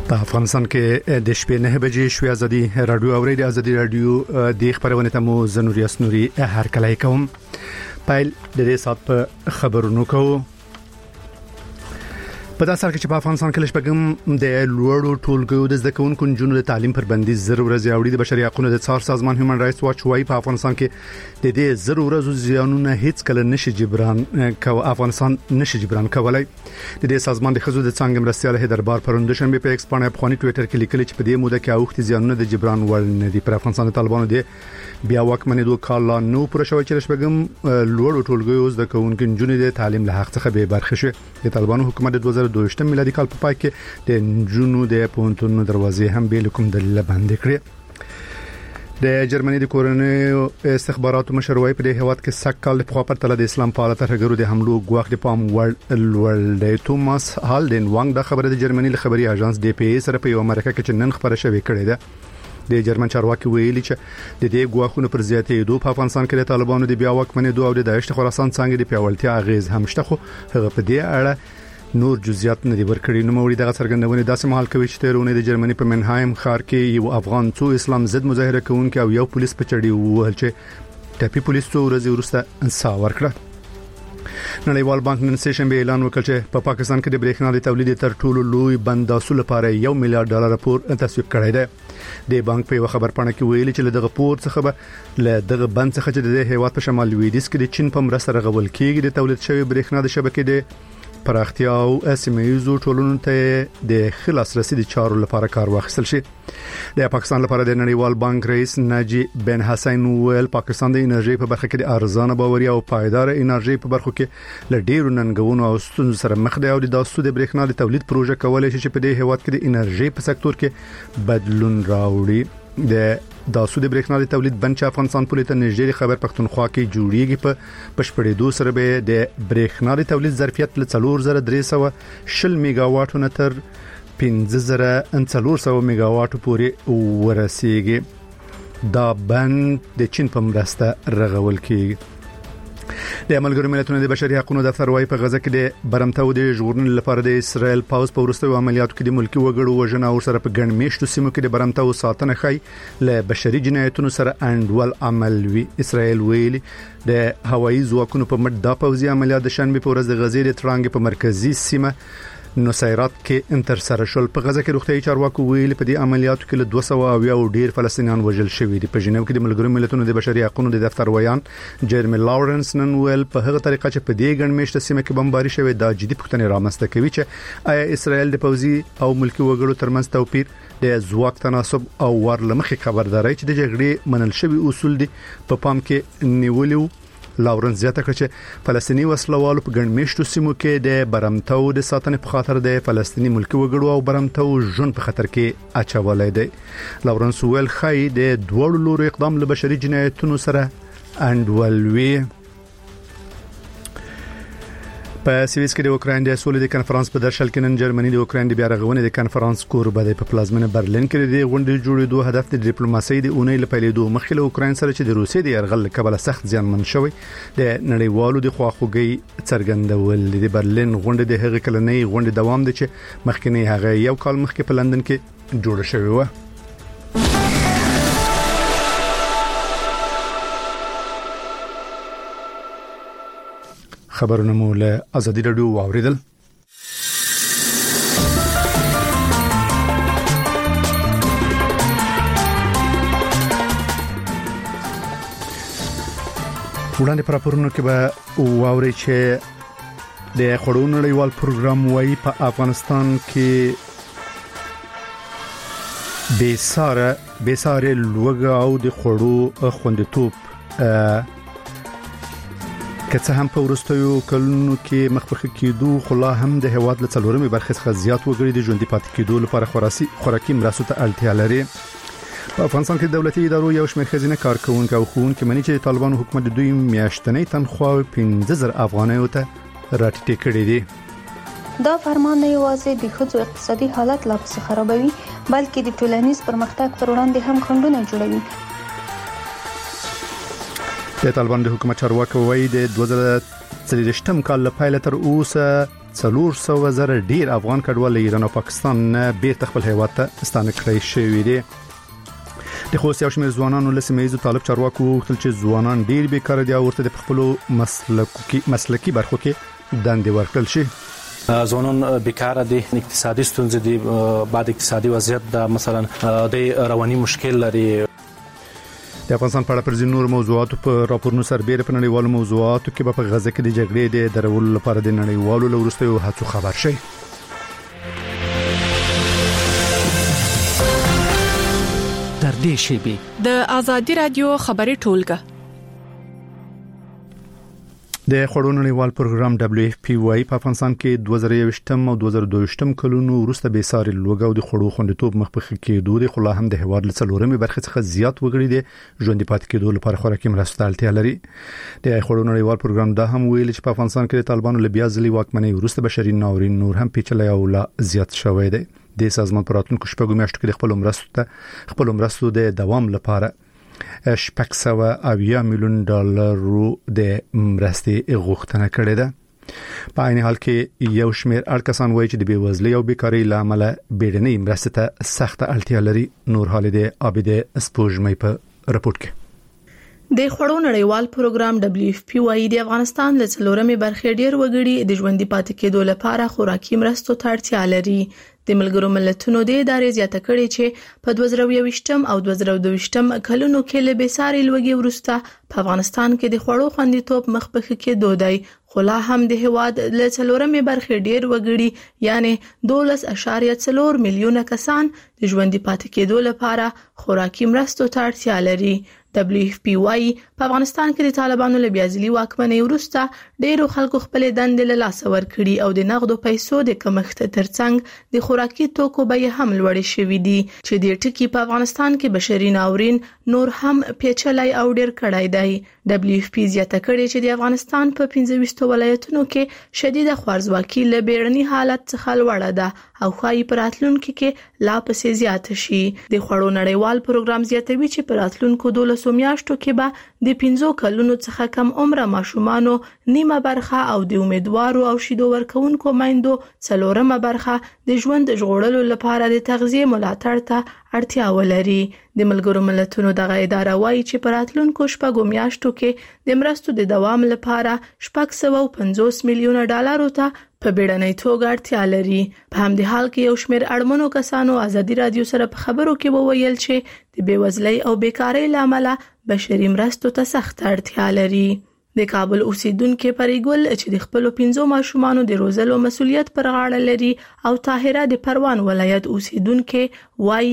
په افغانستان کې د شپې 9 بجې شوې ازادي رادیو او ریډیو ازادي رادیو د خبرونه ته مو زنوري اسنوري هر کله کوم پایل د دې سات په خبرونو کوو په داسې حال کې چې په افغانستان کې لږ د لوړو ټولګیو د زده کوونکو نجونو د تعلیم پر بندیز 0 ورځې اوړي د بشري حقوقو د څار سازمان هیومن رائټس واچ وايي په افغانستان کې د دې 0 ورځو زیانونه هیڅ کله نشي جبران افغانستان نشي جبران کولای د دې سازمان د خزو د څنګه مرستيال هدربار پروند شنبه په ایکس باندې په خوني ټوئیټر کې لیکلي چې په دې موده کې اوختي زیانونه د جبران وړ نه دي پر افغانستان طالبانو د بیا واکمنې دوه کال نو پر شوی چې شپږم لوړو ټولګیو زده کوونکو نجونې د تعلیم له حق څخه به برخه شي د طالبانو حکومت د 2022 میلادي کال په پای کې د نجونو د پونتونو دروازې هم به لیکم دلیل باندې کړې د جرمني د کورنۍ استخباراتو مشروعي په هیواد کې سکهال په خاطر تل د اسلام پاله ترګرو د حملو غوښ د پام ول د توماس هالدن وانګ د خبره د جرمني خبري اژانس ډي پی سره په امریکا کې چې نن خبره شوې کړې ده د جرمن چارواکي ویلي چې د دې غواخونو پر زیاتېدو په افغانستان کې د طالبانو د بیا واکمنې دوه او د داعش خراسان څنګه د پیاوړتیا اغیز هم شته خو هغه په دې اړه نور جزئیات نه دي ورکړي نو موري دغه څرګندونه داسې مهال کوي چې تیرونه د جرمني په منهایم ښار کې یو افغان څو اسلام ضد مظاهره کوونکي او یو پولیس په چړې ووهل چې ټاپي پولیس څو ورځې وروسته انصاف ورکړ نړیوال بانک نن سه شنبه اعلان وکړ چې په پاکستان کې د برېښنا د تولید تر ټولو لوی بند اصول لپاره $1 میلیارډ راپور تصویب کړی دی د بانک په خبر پاڼه کې ویلي چې دغه پور څخه به له دغه بند څخه چې د هیواد په شمال لویدیځ کې د چین په مرسته رغول کېږي د تولید شوی برېښنا د شبکې د پراختیا او سیمه‌ییزو ټولنو ته د خلاص رسیدي چارو لپاره کار واخیستل شي د پاکستان لپاره د نړیوال بانک رئیس ناجی بن حسین ویل پاکستان د انرژي په برخه کې د ارزانه باوري او پایدار انرژي په برخه کې ل ډیرو ننګونو او ستونزو سره مخ دی او د داسو د برېښنا د تولید پروژه کولای شي چې په دې هیواد کې د انرژي په سکتور کې بدلون راوړي د داسو د برېښنا د تولید بنچ افغانستان پولیټ نږدې خبر پښتونخوا کې جوړیږي په بشپړېدو سره به د برېښنا د تولید ظرفیت له 4310 میگاواټو نه تر 15400 میگاواټو پورې ورسیږي دا بند د چین په مرسته رغول کیږي د ملګرو ملتونو د بشري حقوقو دفتر وايي په غزه کې د برمتو د ژغورنې لپاره د اسرائیل پاوز په وروستیو عملیاتو کې د ملکی وګړو وژنه او سره په ګڼ میشتو سیمو کې د برمتو ساتنه خي له بشري جنایتونو سره انډول عمل وی اسرائیل ویلي د هوایي ځواکونو په مټ د پوځي عملیات د شنبه په ورځ د غزې د ترانګ په مرکزی سیمه نصيرات کې انتر سره شول په غزه کې روغتيایي چارواکو ویلي په دې عملیاتو کې له 200 او ډیر فلسطینیان وژل شوي دي په جنیو کې د ملګرو ملتونو د بشري حقوقو د دفتر ویان جيرمي لاورنس نن ویل په هغه طریقه چې په دې ګڼ میشته سیمه کې بمباري شوی دا جدي پوښتنه رامنځته کوي چې آیا اسرائیل د پوځي او ملکی وګړو ترمنځ توپیر د ځواک تناسب او ورلمخي خبرداري چې د جګړې منل شوی اصول دي په پام کې نیولیو لاورنس زیاته کړ چې فلسطینی وسلوالو په ګڼ میشتو سیمو کې د برمتو د ساتنې په خاطر د فلسطینی ملکی وګړو او برمتو ژوند په خطر کې اچولای دی لاورنس ویل خای د دوړو لوري اقدام له بشري جنایتونو سره انډولوي په سویس کې د اوکراین د سولې د کانفرنس په درشل کې نن جرمني د اوکراین د بیا رغونې د کانفرنس کوربه د په پلازمینه برلین کې د غونډې جوړېدو هدف د ډیپلوماسۍ د اونۍ لپاره لیدو مخکې له اوکراین سره چې د روسیې د يرغل کبل سخت زیانمن شوی د نړیوالو د خواخوږي څرګندول د برلین غونډې د هغې کلنۍ غونډې دوام دي چې مخکنی هغه یو کال مخکې په لندن کې جوړه شوې و خبرونه مو له ازادي رادیو واوریدل وړاندې پر راپورونو کې به واوري چې د خړو نړیوال پروګرام وايي په افغانستان کې بیساره لوګه او د خړو خوندیتوب که څه هم په ورستیو کلونو کې مخبخ کېدو خو لا هم د هواد له څلورمې برخې څخه زیات وګړي د ژوندۍ پاتې کېدو لپاره خوراکي مرستو ته اړتیا لري په افغانستان کې دولتي ادارو یو شمېر خزینه کارکونکو او ښوونکي مني چې طالبانو حکومت د دوی میاشتنۍ تنخواه 15000 افغانیو ته راټیټې کړې دي دا فرمان نه یوازې د ښځو اقتصادي حالت لا پسې خرابوي بلکې د ټولنیز پرمختګ پر وړاندې هم خنډونه جوړوي د طالبان د حکومت چارواکي وایي د 2023 کال له پیل تر اوسه 400,000 ډیر افغان کډوال ایران او پاکستان نه بیرته خپل هیواد ته ستانه کړی شوی دي. د خوست یو شمېر ځوانانو له سیمه ییزو طالب چارواکو وغوښتل چې ځوانان ډیر بیکاره دي او ورته د خپل مسلکي برخو کې دندې ورکړل شي. ځوانان بیکاره دي، اقتصادي ستونزې دي، بعد اقتصادي وضعیت د مثلا د رواني مشکل لري. د افغانستان په اړه پر ځینو موضوعاتو په راپورونو سربېره په نړیوالو موضوعاتو کې په غزه کې د جګړې د درولو لپاره د نړیوالو لورستیو هڅو خبر شي. تر دې شی د آزادي رادیو خبري ټولګه د خړو نړیوال پروګرام WFP په افغانستان کې 2021 او 2022 کلونو وروسته به ساري لوګاو د خړو خوندیتوب مخبخ کېدو د خلا هم د هواد لڅلورمې برخه څخه زیات وګړي دي ژوند پات کېدو لپاره خوراکي مرسته اړتیا لري. د خړو نړیوال پروګرام دا هم ویل چې په افغانستان کې د طالبانو له بیا ځلې واکمنۍ وروسته بشري ناورین نور هم پیچلې او لا زیات شوی دی. د سازمان پراتونکو شپږو میاشتو کې خپل مرستو د دوام لپاره $600 میلیون د مرستې غوښتنه کړې ده. په عین حال کې یو شمېر اړکسان وایي چې د بیوزلۍ او بیکاری لامل بیړنۍ مرستې ته سخت اړتیا لري. نور حال د عابد سپوږمۍ په رپورت کې د خړو نړیوال پروګرام WFP د افغانستان له څلورمې برخې ډیر وګړي د ژوندۍ پاتې کېدو لپاره خوراکي مرستو ته اړتیا لري. د ملګرو ملتونو د ادارې زیاته کړې چې په 2021 او 2022 کلونو کې له بېساري لوګي وروسته په افغانستان کې د خوړو خوندیتوب مخبخ کېدو دی، خو لا هم د هواد له څلورمې برخې ډیر وګړي یعنی 12.4 میلیونه کسان د ژوندۍ پاتې کېدو لپاره خوراکي مرستو ته اړتیا لري. WFP په افغانستان کې د طالبانو له بیازلي واکمنۍ وروسته ډیرو خلکو خپل دندې له لاسه ورکړي او د نغدو پیسو د کمښت ترڅنګ د خوراکي توکو بیې هم لوړې شوې دي چې د ټکی په افغانستان کې بشري ناورین نور هم پیچلای او ډیر کړای دی. WFP زیاته کړې چې د افغانستان په 15 ولایتونو کې شدید خوارځواکي له بیړني حالت څخه لوړه ده او خای پر راتلونکو کې لا پسې زیات شي. د خړو نړیوال پروګرام زیاتوي چې پر راتلونکو 12 میاشتو کې به د 15 کلونو څخه کم عمره ماشومانو نیمه برخه او د امیدوارو او شیدو ورکوونکو میندو څلورمه برخه د ژوند ژغورلو لپاره د تغذیه ملاتړ ته اړتیا ولري. د ملګرو ملتونو دغه اداره وایي چې پر راتلونکو شپږو میاشتو کې د مرستو د دوام لپاره $650 میلیونه ته په بیړنۍ توګه اړتیا لري. په همدې حال کې یو شمېر اړمنو کسانو آزادي رادیو سره په خبرو کې وویل چې د بیوزلۍ او بیکاری لامل بشري مرستو ته سخت اړتیا لري. د کابل اوسیدونکو پریګل چې د خپل 15 ماشومانو د روزلو مسولیت پر غاړه لري او طاهره د پروان ولایت اوسیدونکو وایي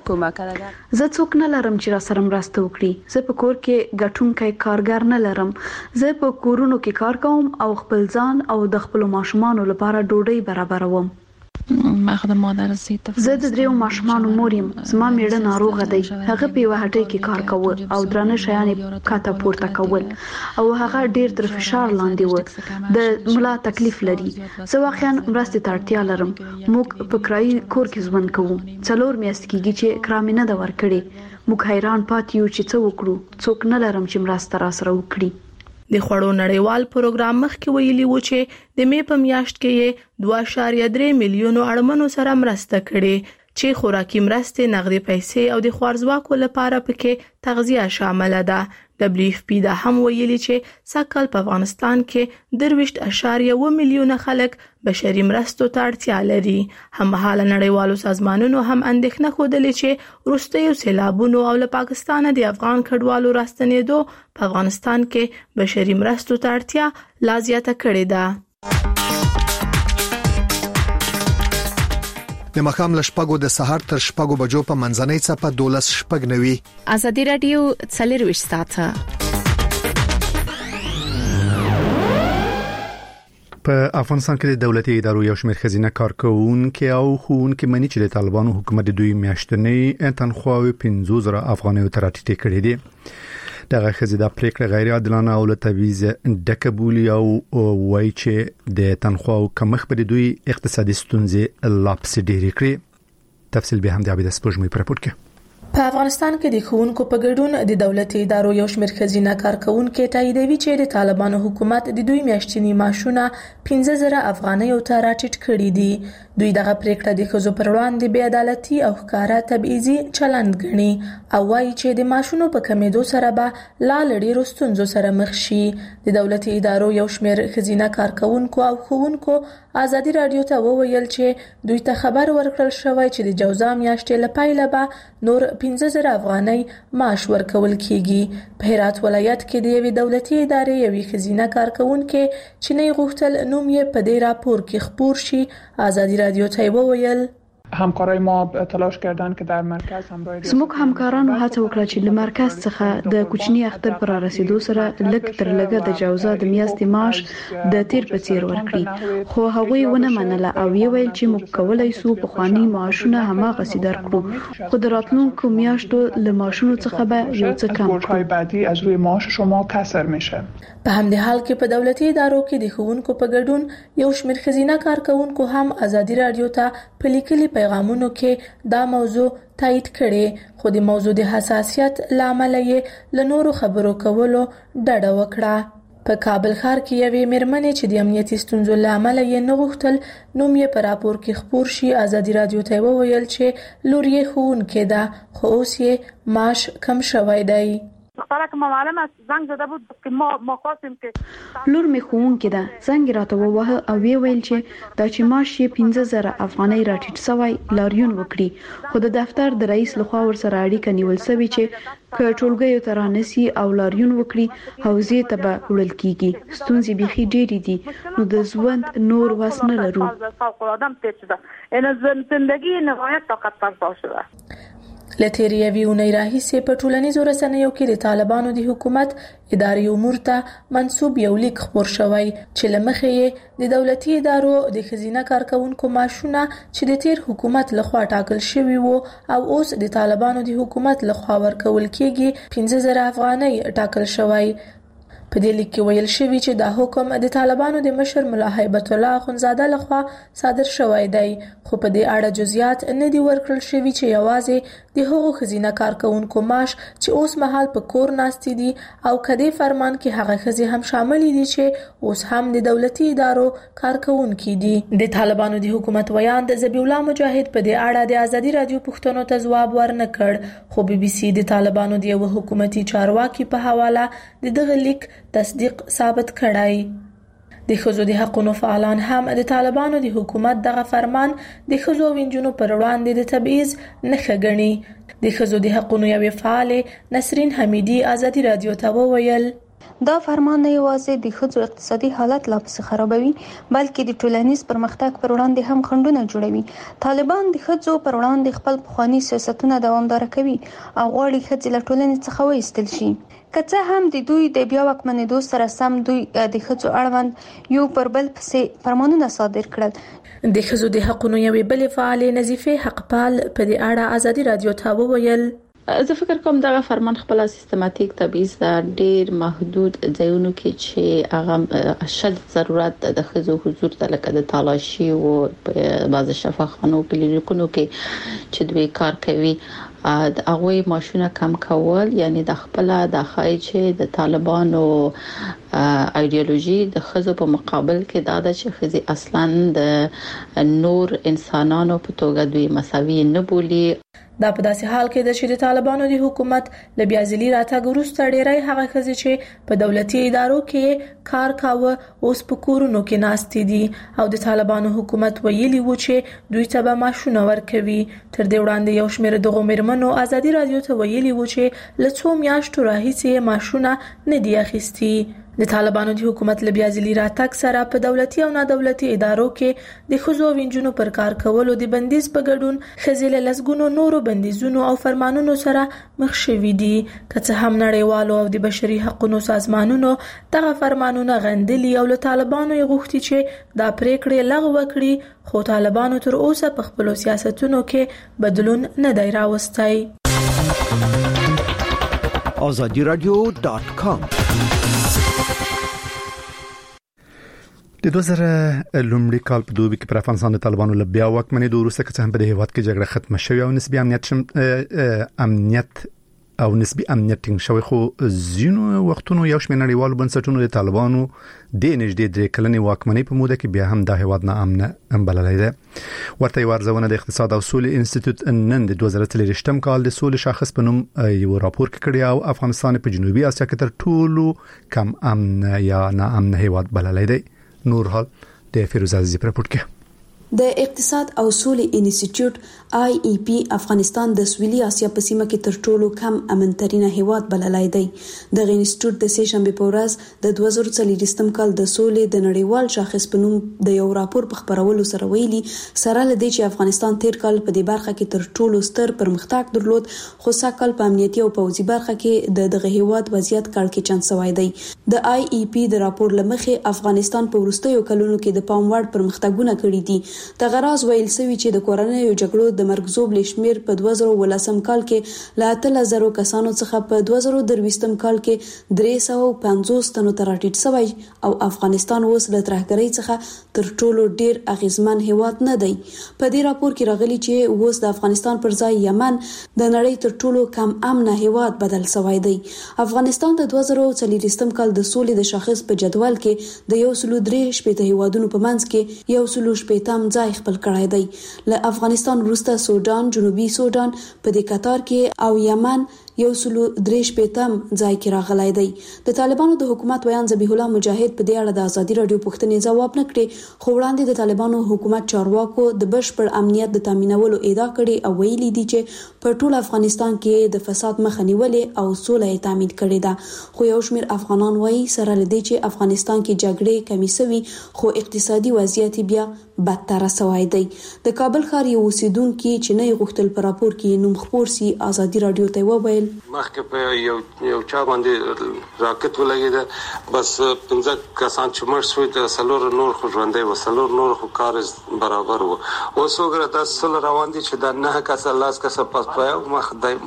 زه څوک نه لرم چې را سره مرسته وکړي. زه په کور کې ګټونکي کارګر نه لرم. زه په کورونو کې کار کوم او خپل ځان او د خپل ماشومانو لپاره ډوډۍ برابروم. زه د دریو ماشومانو مور یم. زما میړه ناروغه دی. هغه په یو هټۍ کې کار کوي او درانه شیان کاته پورته کول او هغه ډیر تر فشار لاندې و. د ملا تکلیف لري. زه واقعا مرستې ته اړتیا لرم. موږ په کرایي کور کې ژوند کوو. 4 میاشتې کېږي چې کرامي نه ده ورکړې. موږ حیران پاتې یو چې څه وکړو. څوک نه لرم چې مرسته را سره وکړي. د خړو نړیوال پروګرام مخکې ویلي و چې د مې په میاشت کې 2.3 میلیونو اړمنو سره مرسته کړې چې خوراکي مرستې، نغدي پیسې او د خوارځواکو لپاره پکې تغذیه شامل ده. WFP دا هم ویلي چې سږکال په افغانستان کې 2.1 میلیونه خلک بشري مرستو ته اړتیا لري. هممهاله نړیوالو سازمانونو هم اندېښنه ښودلې چې وروستیو سیلابونو او له پاکستانه د افغان کډوالو راستنېدو په افغانستان کې بشري مرستو ته اړتیا لا زیاته کړې ده. د مخام لشپګو د سحر تر شپګو بجو په منځنۍ څپه 12:09. آزادي رادیو 24 ساعته. په افغانستان کې د دولتي ادارو یو شمېر خزینه کارکونکو او ښوونکي مني چې د طالبانو حکومت دوی میاشتنی تنخواوي 15,000 افغانۍ ته راټیټې کړې دي. دغه خزیده پریکړه غیر عادلانه او له تبعیض ډکه بولي او وایي چې د تنخواو کمښت به دوی اقتصادي ستونزې لا پسې ډېرې کړي. تفصیل به هم د عابد سپوږمۍ په راپور کې. په افغانستان کې د ښوونکو په ګډون د دولتي ادارو یو شمېر ښځینه کارکونکو تاییدوي چې د طالبانو حکومت د دوی میاشتنی معاشونه 15000 افغانۍ ته راټیټ کړي دي. دوی دغه پریکړه د ښځو پر وړاندې بې عدالتي او ښکارا تبعیضي چلند ګڼي او وایي چې د معاشونو په کمیدو سره به لا ډېرو ستونزو سره مخ شي. د دولتي ادارو یو شمېر ښځینه کارکونکو او ښوونکو ازادي رادیو ته وویل چې دوی ته خبر ورکړل شوی چې د جوزا میاشتې له پیله به نور 15000 افغانۍ معاش ورکول کیږي. په هرات ولایت کې د یوې دولتي ادارې یوې ښځینه کارکونکو چې نه غوښتل نوم یې په دې راپور کې خپور شي ازادي رادیو ته وویل همکارای ما تلاش کردن که در مرکز همراه زموږ همکارانو هڅه وکړه چې له مرکز څخه د کوچنی اختر پر رسیدو سره لږ تر لږه د جوزا د میاشتې معاش د تیر په څیر ورکړي خو هغوی ونه منله او ویل چې موږ کولای سو په خواني معاشونه هماغه سي درکړو خو د راتلونکو میاشتو له معاشونو څخه به یو څه کم کړو بعدی از روی معاش شما کسر میشه. په همدې حال کې په دولتي ادارو کې د ښوونکو په ګډون یو شمېر ښځینه کارکونکو هم ازادي رادیو ته په لیکلي پیغامونو کې دا موضوع تایید کړي خو د موضوع د حساسیت لامل یې له نورو خبرو کولو ډډه وکړه. په کابل ښار کې یوې مېرمنې چې د امنیتي ستونزو لامل یې نه غوښتل نوم یې په راپور کې خپور شي ازادي رادیو ته وویل چې لور یې ښوونکې ده خو اوس یې معاش کم شوی دی. لور می ښوونکې ده زنګ راته ووهه او ویل چې دا چې معاش یې 15000 افغانۍ راټیټ شوی لاریون وکړي خو د دفتر د رئیس لخوا ورسره اړیکه نیول شوې چې که ټولګیو ته رانسي او لاریون وکړي حوزې ته به وړل کیږي. ستونزې بيخي ډېرې دي نو د ژوند نور وس نه لرو. لتیری یوې اونۍ راهیسې په ټولنیزو رسنیو کې د طالبانو د حکومت اداري امور ته منسوب یو لیک خپور شوی چې له مخې یې د دولتي ادارو د ښځینه کارکونکو معاشونه چې د تیر حکومت لخوا ټاکل شوي وو او اوس د طالبانو د حکومت لخوا ورکول کېږي 15000 افغانۍ ټاکل شوی. په دې لیک کې ویل شوی چې دا حکم د طالبانو د مشر ملا هیبت الله اخونزاده لخوا صادر شوی دی خو په دې اړه جزئیات نه دی ورکړل شوی چې یوازې د هغو ښځینه کارکونکو معاش چې اوس مهال په کور ناستې دي او کدی فرمان کې هغه ښځې هم شامل دي چې اوس هم د دولتي ادارو کارکونکي دي. د طالبانو د حکومت ویاند ذبیح الله مجاهد په دې اړه د ازادي رادیو پوښتنو ته ځواب ورنه کړ خو بي بي سي د طالبانو د یو حکومتي چارواکي په حواله دغه لیک تصدیق ثابت کړای. د ښځو د حقوقو فعالان هم د طالبانو د حکومت دغه فرمان د ښځو او نجونو پر وړاندې د تبعیض نښه ګڼي. د ښځو د حقوقو یوې فعال نسرین حمیدی ازادي رادیو ته وویل دا فرمان نه یوازې د ښځو اقتصادي حالت لا پسې خرابوي بلکې د ټولنیز پرمختګ پر وړاندې هم خنډونه جوړوي. طالبان د ښځو پر وړاندې خپل پخوانی سیاستونه دوامدار کوي او غواړي ښځې له ټولنې څخه وایستل شي. که څه هم د دوی د بیا واکمنېدو سره سم دوی د ښځو اړوند یو پر بل پسې فرمانونه صادر کړل. د ښځو د حقوقو یوې بلې فعالې نظیفه حقپال په دې اړه ازادي رادیو ته وویل زه فکر کوم دغه فرمان خپل سیستماتیک تبعیض د ډیر محدود ځایونو کې چې هغه شد ضرورت د ښځو حضور ته لکه د تالاشي او بعض شفاخانو کلینیکونو کې چې دوی کار کوي د هغه ماشونه کم کول یعنی د خپل د خای چې د طالبانو ایدئولوژي د ښځو په مقابل کې دا چې ښځې اصلا د نور انسانانو په توګه دوی مساوي نه بولي. دا په داسې حال کې چې د طالبانو د حکومت له بیا ځلي راتګ وروسته ډېری هغه ښځې چې په دولتي ادارو کې کار کاوه اوس په کورونو کې ناستې دي او د طالبانو حکومت ویلي و چې دوی ته به معاشونه ورکوي. تر دې وړاندې یو شمېر دغو مېرمنو ازادي رادیو ته ویلي و چې له څو میاشتو راهیسې معاشونه نه دي اخیستي. د طالبانو د حکومت له بیا ځلي راتګ سره په دولتي او نادولتي ادارو کې د ښځو او نجونو پر کار کولو د بندیز په ګډون ښځې له لسګونو نورو بندیزونو او فرمانونو سره مخ شوي دي. که څه هم نړیوالو او د بشري حقوقو سازمانونو دغه فرمانونه غندلي او له طالبانو یې غوښتي چې دا پریکړې لغوه کړي خو طالبانو تر اوسه په خپلو سیاستونو کې بدلون نه دی راوستی. azadiradio.com د 2000 لومړي کال په دوبي کې پر افغانستان د طالبانو له بیا واکمنۍ د وروسته که څه هم په دې هیواد کې جګړه ختمه شوې او نسبی امنیت ټینګ شوی، خو ځینو وختونو یو شمېر نړیوالو بنسټونو د طالبانو د نږدې 3 کلنې واکمنۍ په موده کې بیا هم د هیواد نه امن بللی دی. ورته یو ارزونه د اقتصاد او سولې انسټیټیوټ نن د 2023 کال د سولې شاخص په نوم یو راپور کړی او افغانستان په جنوبي اسیا کې تر ټولو کم امن یا نه امن هیواد بللی دی. نور حال د فیروز عزیزی پر راپور کې د اقتصاد او سولې انسټیټیوټ IEP افغانستان د سویلي اسیا په سیمه کې تر ټولو کم امنترینه هیواد بللی دی. د انسټیټیوټ د سهشنبه په ورځ د 2023 کال د سولې د نړیوال شاخص په نوم د یو راپور په خبرولو سره ویلي سره لدی چې افغانستان تیر کال په دې برخه کې تر ټولو ستر پرمختګ درلود، خو ساکل په امنیتي او پوځي برخه کې دغه هیواد وضعیت کړکېچن شوی دی. د IEP د راپور لمخې افغانستان په وروستیو کلونو کې د پام وړ پرمختګونه کړي دي. د غراز ویل سوي چې د کورنیو جګړو د مرګ لشمیر په 2018 کال کې له 8000 کسانو څخه په 2023 کال کې 350 تنو ته راټیټ شوی او افغانستان اوس له ترهګرۍ څخه تر ټولو ډیر اغیزمن هیواد نه دی. په دې راپور کې راغلي چې اوس د افغانستان پر ځای یمن د نړۍ تر ټولو کم امن هیواد بدل شوی دی. افغانستان د 2023 کال د سولې د شاخص په جدول کې د 103 هیوادونو په منځ کې 118 ځای خپل کړی دی. له افغانستان وروسته سودان، جنوبي سودان په دې قطار کې او یمن 103 ځای کې راغلی دی. د طالبانو د حکومت ویان ذبیح الله مجاهد په دې اړه د ازادي رادیو پوښتنې ځواب نه کړي، خو وړاندې د طالبانو حکومت چارواکو د بشپړ امنیت د تامینولو ادعا کړې او ویلي دي چې په ټول افغانستان کې د فساد مخه نیولې او سوله یې تامین کړې ده. خو یو شمېر افغانان وایي سره لدی چې افغانستان کې جګړې کمی شوي خو اقتصادي وضعیت بیا بدتر شوی دی. د کابل ښار یو اوسیدونکو چې نه غوښتل پر راپور کې نوم خپور سي ازادي رادیو ته وویل مخکې په یو چا باندې راکټ ولګید، بس 15 کسان چې مړ شوي د سلور نور خو ژوندۍ و، سلور نور خو کار برابر و. اوس وګوره دا سل روان دي چې دا 9 کسه لاس کسه پس پایا مخ د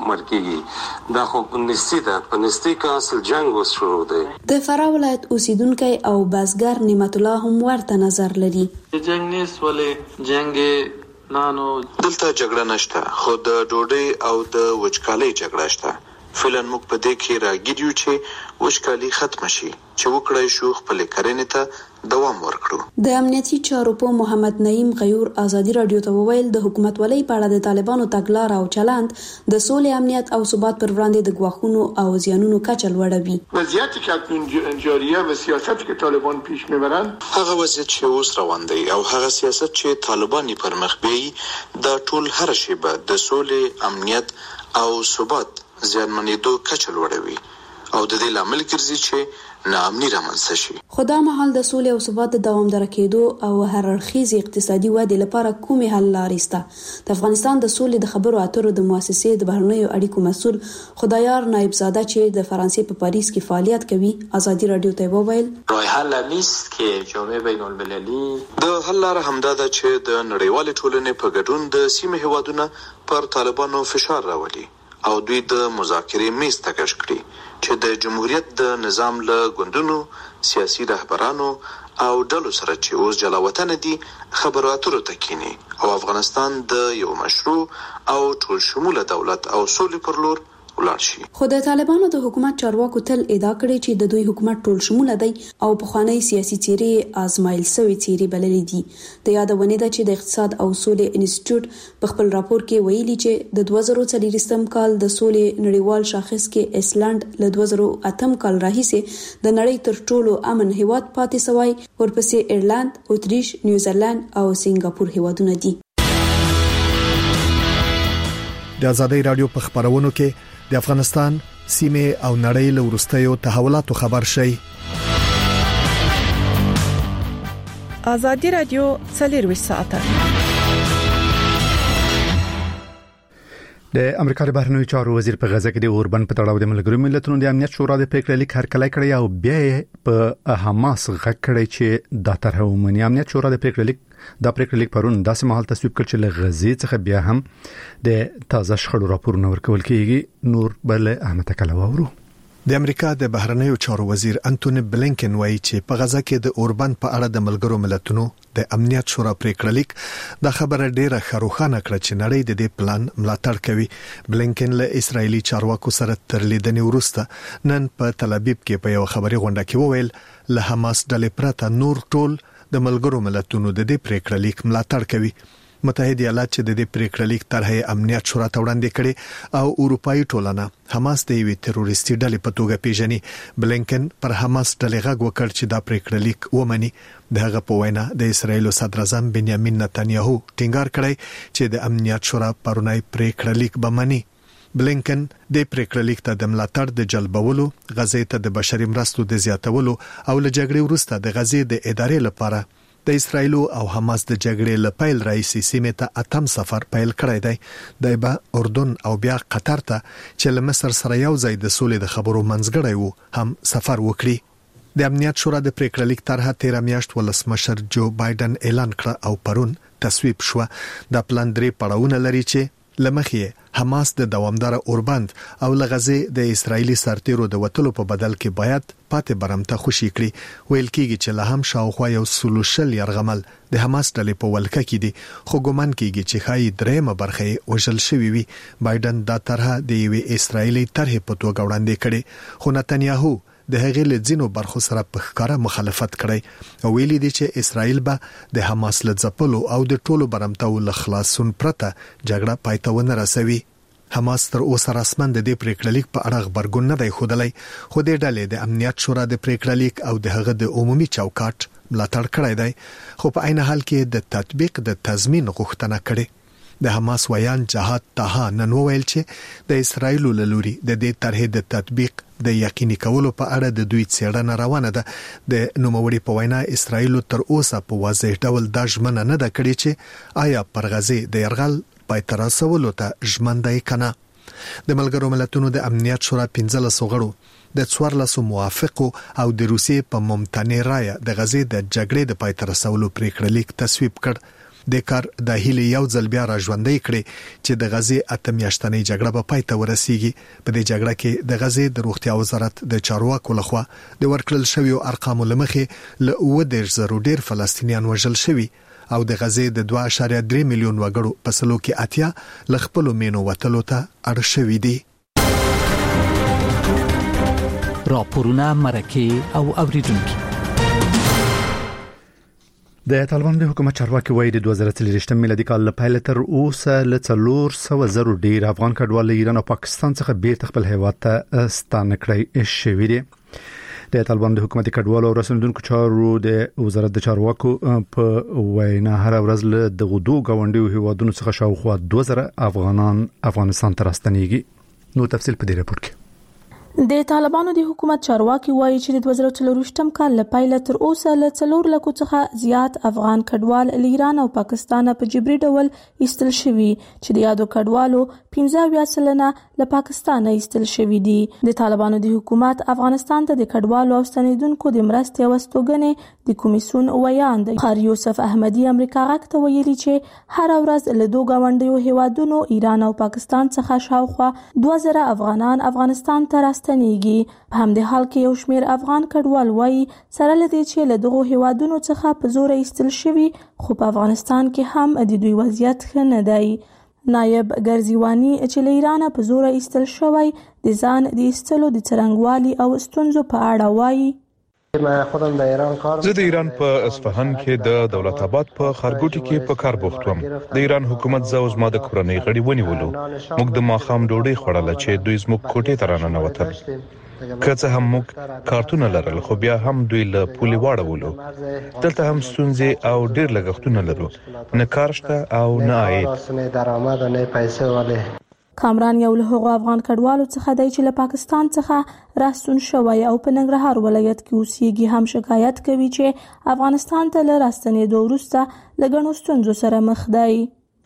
مرګي دا خو نستی ده په نستی کې اصل جنگ وس شروع دی. د فراه ولایت اوسیدونکو او بازګر نعمت الله هم ورته نظر لري. جنگ نس ولې جنگ نانو دلته جګړه نشته، خو د ډوډۍ او د وچکالۍ جګړه شته. فعلاً موږ په دې کې راګیریو چې وچکالي ختم شي، چې وکړای شو خپل کرنې ته دوام ورکړو. د امنیتي چارو په محمد نعیم غیور ازادي رادیو ته وویل د حکومت ولې په اړه د طالبانو تګلار او چلند د سولې، امنیت او ثبات پر وړاندې د ګواښونو او زیانونو کچه لوړوي. وضعیتی که جاریه و سیاستی که طالبان پیش میبرند هغه وضعیت چې اوس روان دی او هغه سیاست چې طالبان پر مخ بیایي دا ټول هر شی به د سولې، امنیت او ثبات زیانمنېدو کچه لوړوي او د دې لامل ګرځي چې ناامني رامنځته شي. خو دا مهال د سولې او ثبات د دوامداره کېدو او هر اړخیزې اقتصادي ودې لپاره کومې حل لارې شته؟ د افغانستان د سولې د خبرو اترو د مؤسسې د بهرنیو اړیکو مسؤل خدایار نایب زاده چې د فرانسې په پاریس کې فعالیت کوي ازادي رادیو ته وویل راه حل نیست که جامعه بین المللی د حل لاره همدا ده چې د نړیوال ټولنې په ګډون د سیمې هیوادونو پر طالبانو فشار راولي او دوی د مذاکرې میز ته کش کړي چې د جمهوریت د نظام له ګوندونو، سیاسي رهبرانو او ډلو سره چې اوس جلاوطن دي خبرو اترو ته کینی او افغانستان د یو مشروع او ټول شموله دولت او سولې پر لور ولاړ شي. خو د طالبانو د حکومت چارواکو تل ادعا کړې چې د دوی حکومت ټول شموله دی او پخوانی سیاسي چیرې آزمایل شوی چیرې بللې دي. د یادونه ده چې د اقتصاد او سولې انسټیټیوټ په خپل راپور کې ویلي چې د 2023 کال د سولې نړیوال شاخص کې ایسلند له 2008 کال راهیسې د نړۍ تر ټولو امن هیواد پاتې شوی، ورپسې ایرلند، اتریش، نیوزیلند او سنگاپور هیوادونه دي. د ازادي رادیو په خبرونو کې د افغانستان سیمه او نړۍ له ورستیو تحولاتو خبر شي. ازادي رادیو 24 ساعته. د امریکا د بهرنیو چارو وزیر په غزه کې د اوربن په تړاو د ملګرو ملتونو د امنیت شورا د پریکړې لیک هرکلی کړی او بیا په حماس غږ کړی چې د طرح ومني. امنیت شورا د پریکړې لیک پرون داسې مهال تصویب کړ چې له غزې څخه بیا هم د تازه شخړو راپورونه ورکول کیږي. نور بل احمد کلو اورو. د امریکا د بهرنیو چارو وزیر انټونی بلینکن وایي چې په غزا کې د اوربند په اړه د ملګرو ملتونو د امنیت شورا پریکړه لیک د خبره ډیره خروخانه کړه چې نړۍ د دې پلان ملاتړ کوي. بلینکن له اسرایلی چارواکو سره تر لیدنې وروسته نن په تل ابیب کې په یو خبري غونډه کې وویل له حماس ډلې پرته نور ټول د ملګرو ملتونو د دې پریکړه لیک ملاتړ کوي. متحده ایالات چې د دې پریکړه لیک طرحه امنیت شورا ته وړاندې کړي او اروپאי ټولنه حماس د یوې تروریستي ډلې په توګه پیژني. بلینکن پر حماس ډلې غږ وکړ چې دا پریکړه لیک ومني. دغه په وینا د اسرایل صدر اعظم بنیامین نتنیاهو ټینګار کړی چې د امنیت شورا پرونی پریکړه لیک به مني. بلینکن د پریکړه لیک ته د ملاتړ د جلبولو، غزې ته د بشري مرستو د زیاتولو او له جګړې وروسته د غزې د ادارې لپاره د اسرایل او حماس د جګړې له پیل رئیسي سیمه ته اتم سفر پیل کړی دی. د به اردن او بیا قطر ته چې له مصر سره یو ځای د سولې د خبرو منځګړی وو هم سفر وکړي. د امنیت شورا د پریکړه لیک طرحه 13 میاشت ولسمشر جو بایدن اعلان کړ او پرون تصویب شو. د پلان 3 پړاوونه لري چې لمخې حماس د دوامدار اوربند او لغزه د اسرایلی سرتیرو د وټلو په بدل کې باید پاتې برمته خوشي کړي. ویل کېږي چې له هم شاوخوا یو سلوشل يرغمل د حماس ډلې په ولکه کې دي، خو ګومان کېږي چې خای درېمه برخه وژل شوی وي. بایدن دا طرحه د یوې اسرایلی طرحه په توګه وړاندې کړي، خو نتنیاهو د هغې له ځینو برخو سره په ښکاره مخالفت کړی او ویلي دي چې اسرایل به د حماس له ځپلو او د ټولو برمتو له خلاصون پرته جګړه پای ته ونه رسوي. حماس تر اوسه رسماً د دې پریکړه لیک په اړه خبرګون نه دی ښودلی، خو د ډلې د امنیت شورا د پریکړه لیک او د هغه د عمومي چوکاټ ملاتړ کړی دی، خو په عین حال کې د تطبیق د تضمین غوښتنه کړې. د حماس ویان جهاد طه نن وویل چې د اسرایل له لوري د دې طرحې د تطبیق د یقیني کولو په اړه د دوی څېړنه روانه ده. د نوموړي په وینا اسرایل تر اوسه په واضح ډول دا ژمنه نه ده کړې چې آیا پر غزې د يرغل پای ته رسولو ته ژمنه کنه. د ملګرو ملتونو د امنیت شورا 15 غړو د 14 موافقو او د روسیې په ممتنع رایه د غزې د جګړې د پای ته رسولو پریکړه لیک تصویب کړ. د کار د هیله یو ځل بیا راژوندۍ کړي چې د غزې اتم میاشتنۍ جګړه په پای ته ورسیږي. په دې جګړه کې د غزې د روغتیا وزارت د چارواکو لخوا د ورکړل شویو ارقامو لمخې له 10,000 ډیر فلسطینیان وژل شوي او د غزې د 2.3 میلیون وګړو په سلو کې 80 لخپلو مینو وتلو ته اړ شوي دي. راپورونه مرکه او اوریدونکو. د طالبان د حکومت چارواکي وایي د 2023 میلادي کال لپاره تر اوسه له 400,000 ډیر افغان کډوال له ایران او پاکستان څخه بیرته خپل هیواد ته ستانه کړی شوی دي. د طالبان د حکومت کډوال او رسندونکو چارو د وزارت د چارواکو په وینا هر ورځ له دغه دوه غونډیو هیوادونو څخه شاوخوا 2000 افغانان افغانستان ته راستنیږي. نو تفصیل په دې راپور کې. د طالبانو د حکومت چارواکي وایي چې د 2023 کال لپاره تر اوسه له 4 لکو څخه زیات افغان کډوال له ایران او پاکستان په جبري ډول ایستل شوي چې د یادو کډوالو 15% له پاکستان ایستل شوي دي. د طالبانو د حکومت افغانستان ته د کډوالو او ستنیدونکو د مرستې او استوګنې د کمیسیون ویان دی. خار یوسف احمدی امریکا غاک ته ویلي چې هر ورځ له دوه غونډیو هیوادونو ایران او پاکستان څخه شاوخوا 2000 افغانان افغانستان ته راستنیږي. په همدې حال کې یو شمېر افغان کډوال وایي سره لدی چې له دغه هیوادونو څخه په زور ایستل شوي خو په افغانستان کې هم د دوی وضعیت ښه نه دی. نایب ګرزیوانی چې له ایران په زور ایستل شوی د ځان د ایستلو د څرنګوالي او ستونزو په اړه وایي. زه د ایران په اصفهان کې د دولت آباد په خارګوټي کې په کار بوخت وم. د ایران حکومت زه او زما د کورنۍ غړي ونیولو. موږ د ماښام ډوډۍ خوړله چې دوی زموږ کوټې ته راننوتل. که څه هم موږ کارتونه لرل خو بیا هم دوی له پولې واړولو. دلته هم ستونزې او ډیر لګښتونه لرو، نه کار شته او نه عاید. کامران یو له هغو افغان کډوالو څخه دی چې له پاکستان څخه راستون شوی او په ننګرهار ولایت کې اوسېږي. هم شکایت کوي چې افغانستان ته له راستنېدو وروسته له ګڼو ستونزو سره مخ دی.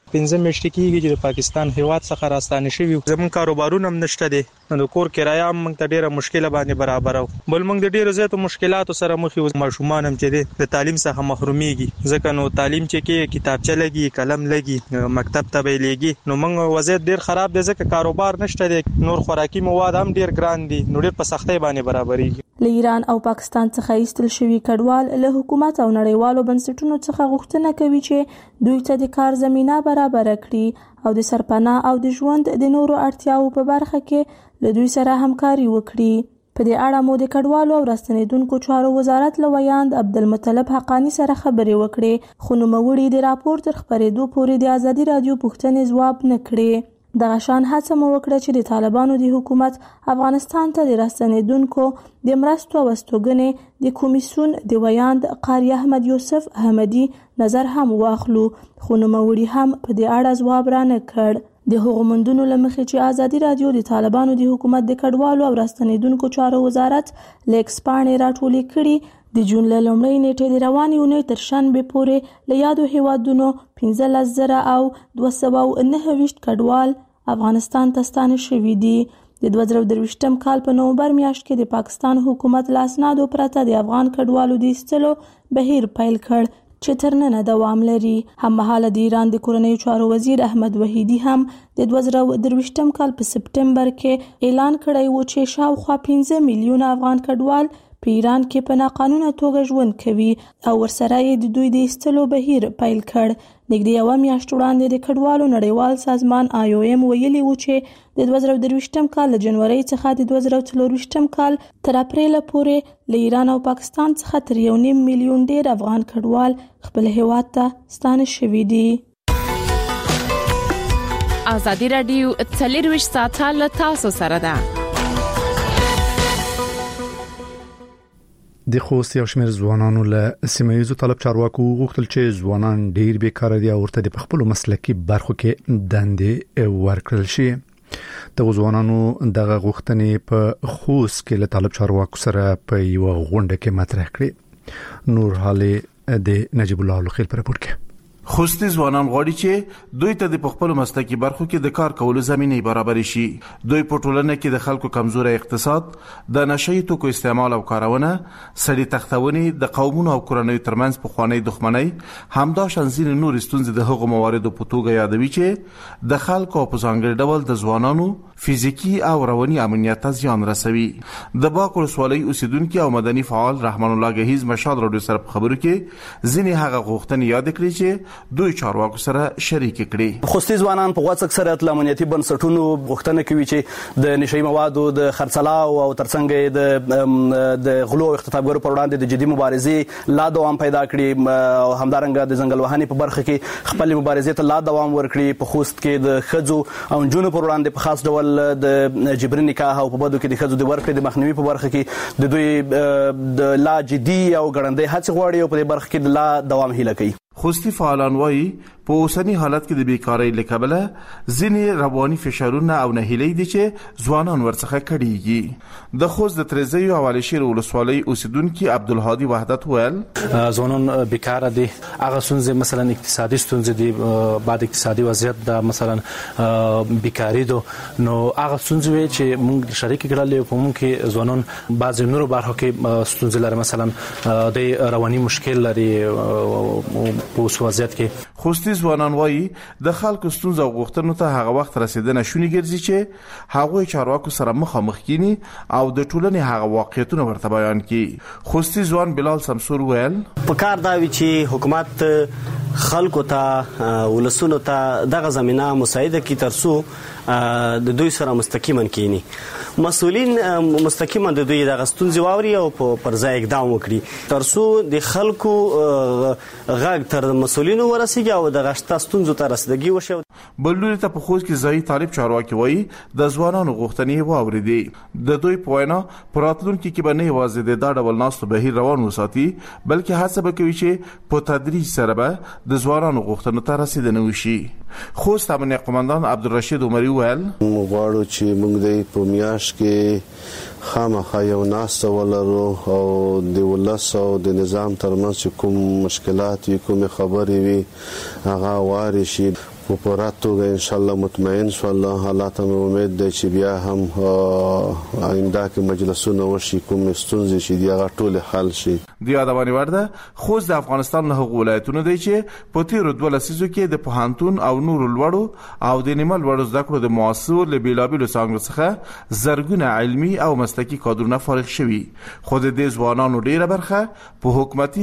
15 میاشتې کېږي چې د پاکستان هیواد څخه راستانه شوی زمون کاروبارونه هم نشته دي نو د کور کرایه هم موږ ته ډیره مشکله باندې برابر او بل موږ د ډیرو زیاتو مشکلاتو سره مخ یو ماشومان هم چې د تعلیم څخه محروميږي ځکه نو تعلیم چې کې کتابچه لګي قلم لګي مکتب ته به لګي نو موږ وضعیت ډیر خراب دی ځکه کاروبار نشته دي نور خوراکي مواد هم ډیر ګران دي نو ډیر په سختۍ باندې برابرېږي له ایران او پاکستان څخه ایستل شوی کډوال له حکومت او نړیوالو بنسټونو څخه غوښتنه کوي چې دوی ته د کار زمينه برابر کړي او د سرپناه او د ژوند د نورو اړتیاو په برخه کې له دوی سره همکاري وکړي په دې اړه مو د کډوالو او راستنیدونکو چارو وزارت لویاند عبدالمطلب حقانی سره خبرې وکړې خو نوموړي د راپور تر خبرېدو پورې د ازادي رادیو پوښتنې ځواب نه کړې دغه شان هڅه مو وکړه چې د طالبانو د حکومت افغانستان ته د راستنیدونکو د مرستو او استوګنې د کمیسیون د ویاند قاری احمد یوسف احمدی نظر هم واخلو خو نوموړي هم په دې اړه ځواب را نه کړ د هغو مندونو لمخې چې ازادي رادیو د طالبانو د حکومت د کډوالو او راستنیدونکو چارو وزارت لیکس پاڼې راټولې کړي د جون له لومړۍ نیټې د روانې اونۍ تر شنبې پورې له یادو هیوادونو 15,000 او 229 کډوال افغانستان ته ستانه شوي دي د 2023م کال په نومبر میاشت کې د پاکستان حکومت لاسنادو پرته د افغان کډوالو د ایستلو بهیر پیل کړ چې تر نن دوام لري هممهاله د ایران د کورنیو چارو وزیر احمد وحیدی هم د 2023م کال په سپټمبر کې اعلان کړی و چې شاوخوا 15 میلیونه افغان کډوال په ایران کې په ناقانونه توګه ژوند کوي او ورسره یې د دوی د ایستلو بهیر پیل کړ نږدې یوه میاشت وړاندې د کډوالو نړیوال سازمان IOM ویلي و چې د 2023م کال له جنورۍ څخه د 2024م کال تر اپریل پورې له ایران او پاکستان څخه تر 1.5 میلیون ډیر افغان کډوال خپل هیواد ته ستانه شوي دي ازادي رادیو 24 ساعته له تاسو سره ده د خوست یو شمېر ځوانانو له سیمایي طالب چارواکو غوښتل چې ځوانان ډیر بیکار دي او ورته د خپل مسلکي برخو کې دندې ورکړل شي د ځوانانو دغه غوښتنې په خوست کې له طالب چارواکو سره په یو غونډه کې مطرح کړې نور حاله د نجیب الله لخیل پر راپور کې خوستي ځوانان غواړي چې دوی ته د خپل مسلکي برخو کې د کار کولو زمينه برابر شي دوی په ټولنه کې د خلکو کمزوري اقتصاد د نشئی توکو استعمال او کارونه سړي تختونې د قومونو او کورنۍ ترمنځ په خوانی دښمنۍ همدا شانزین نور ستونزې د هغو مواردو په توګه یادوي چې د خلکو په ځانګړي ډول د ځوانانو فزیکی او رواني امنیت ته زیان رسوي د باکو سوالي اوسیدونکو او مدني فعال رحمان الله غهیز مشال رادیو سره په خبرو کې ځینې هغه غوښتنې یاد کړې چې دوی چارواکو سره شریک کړي خوستي ځوانان په غوڅ اکثریت لامنیتي بنسټونو غوښتنه کوي چې د نشئی موادو د خرڅلاو او ترڅنګ د غلو او اختطافګرو پر وړاندې د جدي مبارزې لا دوام پیدا کړي او همدارنګه د ځنګل وهنې په برخه کې خپل مبارزې ته لا دوام ورکړي په خوست کې د خځو او جنونو پر وړاندې په خاص ډول د جبري نکاح او په بدو کې د خځو د ورکړې د مخنیوي په برخه کې د دوی د لا جدي او ګړندې هڅې غواړي او په دې برخه کې د لا دوام هیله کوي خوستي فعالان وایي په اوسنی حالت کې د بیکاری لکبله ځینې رواني فشارونه او نهیلۍ دي چې ځوانان ورڅخه کړيږي د خوست د ترزیو حواله شیر ولسوالۍ اوسیدونکو عبدالهادي وحدت ویل ځوانان بیکار دي هغه څنګه مثلا اقتصادي ستونزې دي بعد اقتصادي وضعیت د مثلا بیکاری دو نو هغه څنګه چې موږ شریک کړل په موږ کې ځوانان بعض نورو برخو کې ستونزې لري مثلا د رواني مشکل لري په وضعیت کې خوستي ځوانان وایي د خلکو ستونزې او غوښتنو ته هغه وخت رسیدنه شونې ګرځي چې هغه چارواکو سره مخامخ کینی او د ټولنې هغه واقعیتونه ورته بیان کړي خوستي ځوان بلال سمسور ویل په کار دا وی چې حکومت خلکو ته ولسونو ته دغه زمينه مساعده کی ترسو د دوی سره مستقیما کینی مسؤلین مستقیما د دوی د غستونځ واوري او پر ځای اقدام وکړي ترسو د خلکو غږ تر مسؤلینو ورسیږي او د غشته ستونزو ته رسیدګي وشي بللوري ته په خوست کې ځای طالب چارواکي وایي د ځوانانو غوښتنې واوریدي د دوی په وینا پراتلونکو کې به نه یوازې د دا ډول ناستو بهیر روان وساتي بلکې هڅه وکوي چې په تدریج سره به د ځوانانو غوښتنو ته رسیدنه وشي خوست امنیت قومندان عبدالرشید عمری ویل غواړو چې موږ د پومیاش کې خامخا یو ناسته ولرو او د ولس او د نظام ترمنځ کوم مشکلات وي کوم خبرې وي هغه واري شي په پوره توګه ان شاء الله مطمئن شو. الله ته امید ده چې بیا هم آینده کې مجلسونه وشي، کوم ستونزې چې دی هغه ټول حل شي. د یادونه ورده خوست د افغانستان له ولایتونو دی چې په تیرو 2 لسیزو کې د پوهنتون او نورو لوړو او د نیمه لوړو زده کړو د مؤسسو له بیلابیلو څانګو څخه زرګونه علمي او مسلکي کادرونه فارغ شوي، خو د دې ځوانانو ډیره برخه په حکومتي